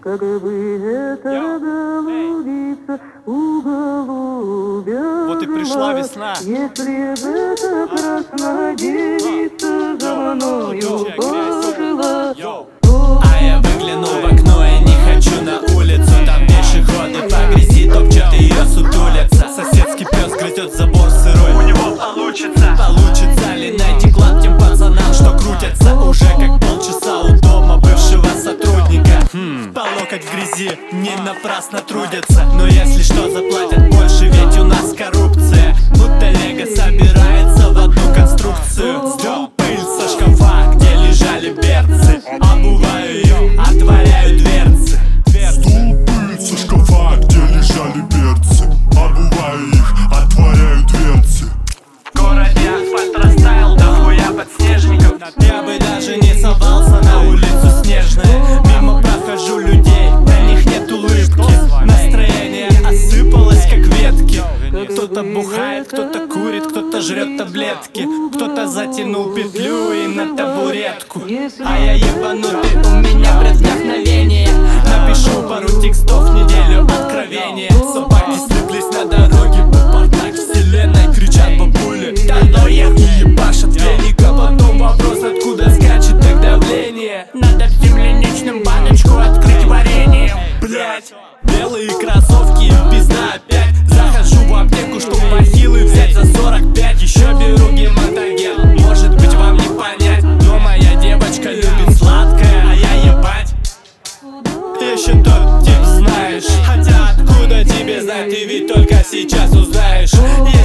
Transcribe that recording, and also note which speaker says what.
Speaker 1: как бы это голубица у голубя.
Speaker 2: Вот и пришла весна.
Speaker 1: Если бы эта красная девица за мною пожила.
Speaker 2: А я выгляну в окно и не хочу на улицу. Там пешеходы по грязи топчат ее сутулятся. Соседский пес грызет забор сырой. У него получится ли найти клад тем пацанам, что крутятся уже как полчаса у дома бывшего сотрудника. По локоть в грязи не напрасно трудятся. Но если что, заплатят больше, ведь у нас коррупция. Будто лего собирается в одну конструкцию. Сдём пыль со шкафа, где лежали берцы. Обуваю ее, отворяю дверцы.
Speaker 3: Сдул пыль со шкафа, где лежали берцы. Обуваю их, отворяю дверцы.
Speaker 2: В городе асфальт растаял, дохуя подснежников. Я бы даже не совался на улицу снежную. Мимо прохожу людей, на них нет улыбки. Настроение осыпалось, как ветки. Кто-то бухает, кто-то курит, кто-то жрет таблетки. Кто-то затянул петлю и на табуретку. А я ебанутый, у меня бред вдохновения. Напишу пару текстов в неделю откровения. Собаки слиплись на дороге, бардак вселенной. Кричат бабули, да ну их не ебашат велика. Потом вопрос, откуда скачет так давление. Надо в земляничном баночку открыть варенье. Блять, белые кроссовки и пизда опять. Захожу в аптеку, чтоб бахилы взять за 45. Еще беру гематоген, может быть вам не понять. Но моя девочка любит сладкое, а я ебать. Еще тот тип знаешь. Хотя откуда тебе знать, ты ведь только сейчас узнаешь.